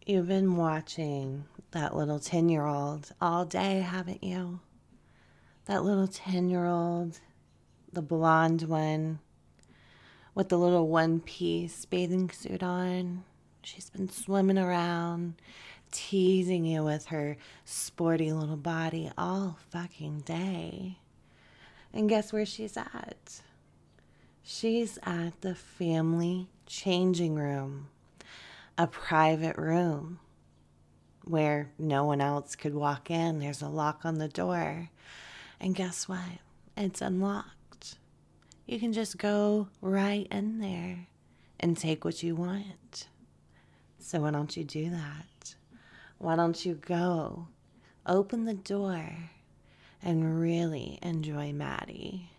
You've been watching that little 10-year-old all day, haven't you? That little 10-year-old, the blonde one with the little one-piece bathing suit on. She's been swimming around, teasing you with her sporty little body all fucking day. And guess where she's at? She's at the family changing room, a private room where no one else could walk in. There's a lock on the door. And guess what? It's unlocked. You can just go right in there and take what you want. So why don't you do that? Why don't you go, open the door, and really enjoy Maddie?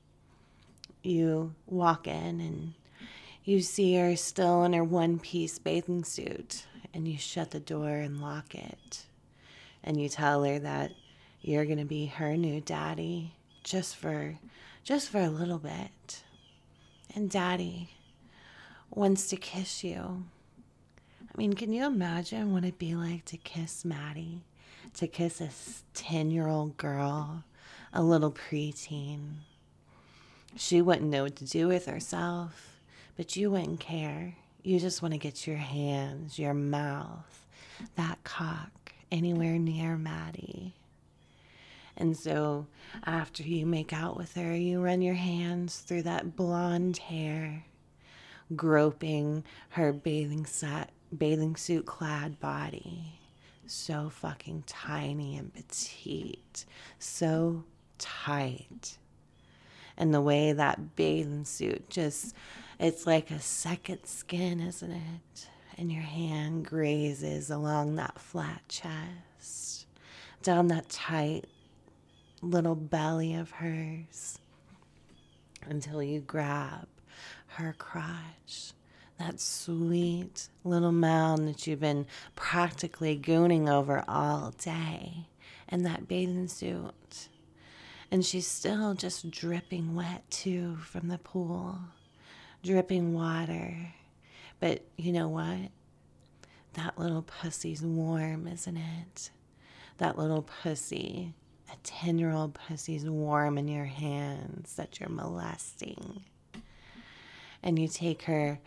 You walk in and you see her still in her one-piece bathing suit, and you shut the door and lock it. And you tell her that you're going to be her new daddy just for a little bit. And Daddy wants to kiss you. I mean, can you imagine what it'd be like to kiss Maddie? To kiss a 10-year-old girl, a little preteen. She wouldn't know what to do with herself, but you wouldn't care. You just want to get your hands, your mouth, that cock anywhere near Maddie. And so after you make out with her, you run your hands through that blonde hair, groping her bathing suit clad body. So fucking tiny and petite, so tight. And the way that bathing suit it's like a second skin, isn't it? And your hand grazes along that flat chest, down that tight little belly of hers, until you grab her crotch, that sweet little mound that you've been practically gooning over all day, and that bathing suit. And she's still just dripping wet too from the pool, dripping water. But you know what? That little pussy's warm, isn't it? That little pussy, a 10-year-old pussy's warm in your hands that you're molesting. And you take her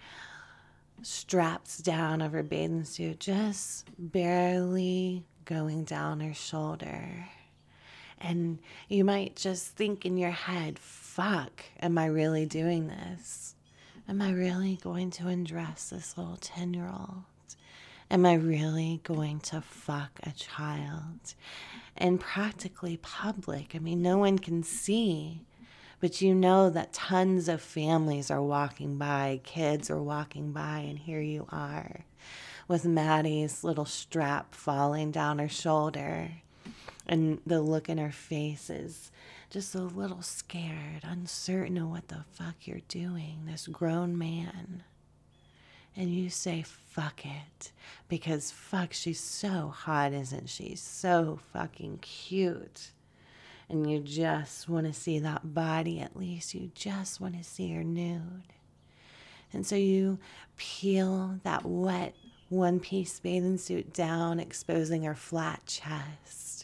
straps down of her bathing suit, just barely going down her shoulder. And you might just think in your head, fuck, am I really doing this? Am I really going to undress this little 10-year-old? Am I really going to fuck a child? And practically public. I mean, no one can see. But you know that tons of families are walking by, kids are walking by, and here you are with Maddie's little strap falling down her shoulder. And the look in her face is just a little scared, uncertain of what the fuck you're doing, this grown man. And you say, fuck it, because fuck, she's so hot, isn't she? So fucking cute. And you just want to see that body at least. You just want to see her nude. And so you peel that wet one-piece bathing suit down, exposing her flat chest.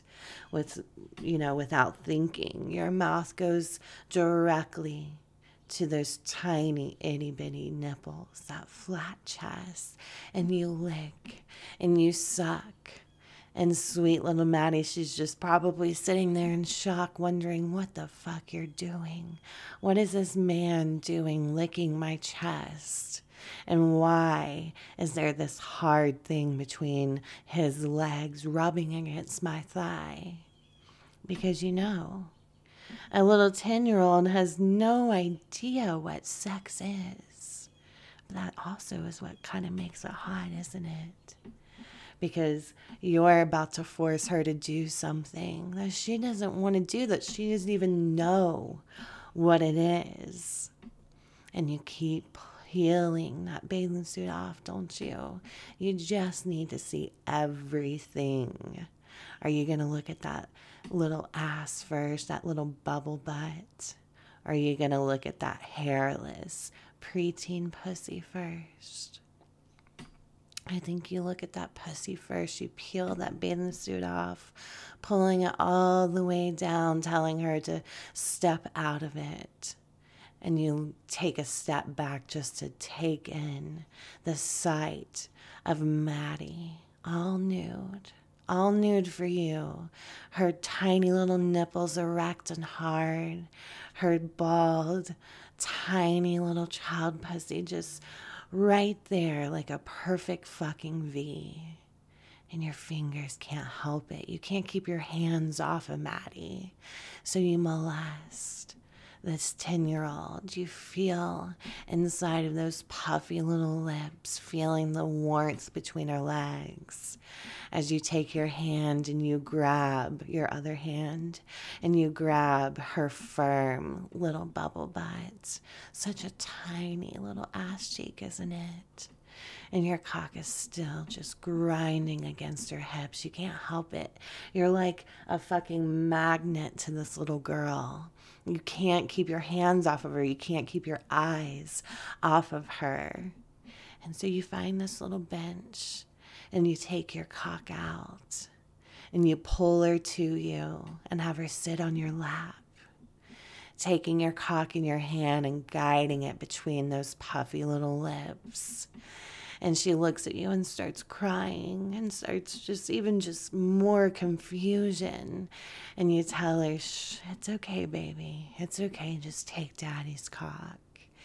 Without thinking, your mouth goes directly to those tiny itty-bitty nipples, that flat chest, and you lick and you suck. And sweet little Maddie, she's just probably sitting there in shock, wondering what the fuck you're doing. What is this man doing licking my chest? And why is there this hard thing between his legs rubbing against my thigh? Because a little 10-year-old has no idea what sex is. But that also is what kind of makes it hot, isn't it? Because you're about to force her to do something that she doesn't want to do, that she doesn't even know what it is. And you keep peeling that bathing suit off, don't you? You just need to see everything. Are you going to look at that little ass first, that little bubble butt? Or are you going to look at that hairless preteen pussy first? I think you look at that pussy first. You peel that bathing suit off, pulling it all the way down, telling her to step out of it. And you take a step back just to take in the sight of Maddie, all nude for you. Her tiny little nipples erect and hard, her bald, tiny little child pussy just right there like a perfect fucking V. And your fingers can't help it. You can't keep your hands off of Maddie. So you molest this 10-year-old. You feel inside of those puffy little lips, feeling the warmth between her legs as you take your hand and you grab your other hand and you grab her firm little bubble butt. Such a tiny little ass cheek, isn't it? And your cock is still just grinding against her hips. You can't help it. You're like a fucking magnet to this little girl. You can't keep your hands off of her. You can't keep your eyes off of her. And so you find this little bench and you take your cock out and you pull her to you and have her sit on your lap, taking your cock in your hand and guiding it between those puffy little lips. And she looks at you and starts crying and starts just more confusion. And you tell her, shh, it's okay, baby. It's okay. Just take daddy's cock.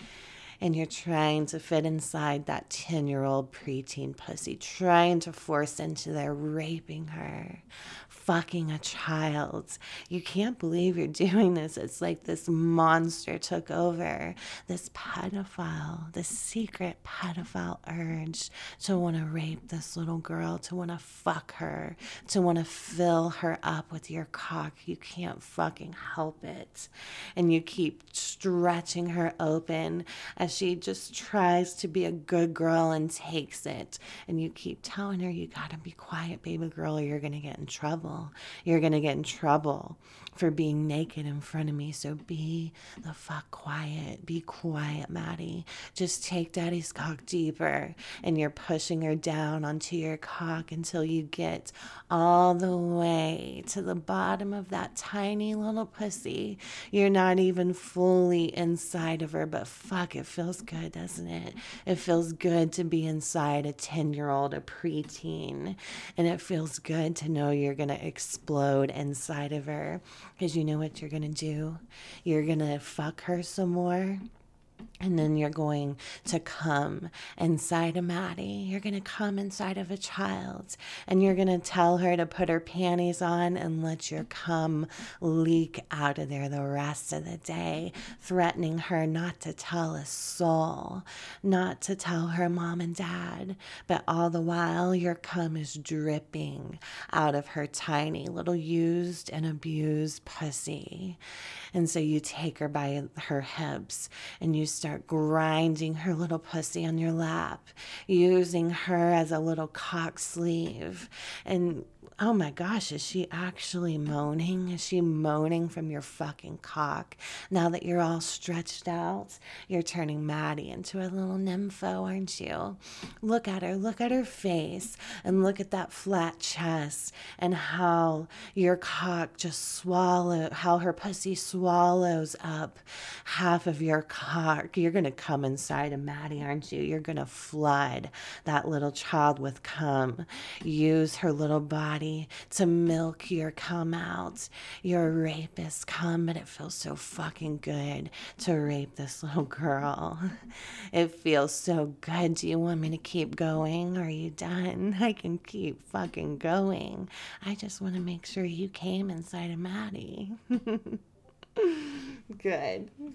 And you're trying to fit inside that 10-year-old preteen pussy, trying to force into there, raping her, fucking a child. You can't believe you're doing this. It's like this monster took over, this pedophile, this secret pedophile urge to want to rape this little girl, to want to fuck her, to want to fill her up with your cock. You can't fucking help it. And you keep stretching her open as she just tries to be a good girl and takes it. And you keep telling her, you gotta be quiet, baby girl, or you're gonna get in trouble. You're gonna get in trouble for being naked in front of me. So be the fuck quiet. Be quiet, Maddie. Just take daddy's cock deeper. And you're pushing her down onto your cock until you get all the way to the bottom of that tiny little pussy. You're not even fully inside of her, but fuck, it feels good, doesn't it? It feels good to be inside a 10-year-old, a preteen. And it feels good to know you're going to explode inside of her. Because you know what you're going to do? You're going to fuck her some more. And then you're going to come inside of Maddie. You're going to come inside of a child. And you're going to tell her to put her panties on and let your cum leak out of there the rest of the day, threatening her not to tell a soul, not to tell her mom and dad. But all the while, your cum is dripping out of her tiny little used and abused pussy. And so you take her by her hips and you start grinding her little pussy on your lap, using her as a little cock sleeve. And oh my gosh, is she actually moaning? Is she moaning from your fucking cock? Now that you're all stretched out, you're turning Maddie into a little nympho, aren't you? Look at her face, and look at that flat chest and how your cock just how her pussy swallows up half of your cock. You're going to come inside of Maddie, aren't you? You're going to flood that little child with cum. Use her little body to milk your cum out. You're a rapist, cum, but it feels so fucking good to rape this little girl. It feels so good. Do you want me to keep going? Or are you done? I can keep fucking going. I just want to make sure you came inside of Maddie. Good.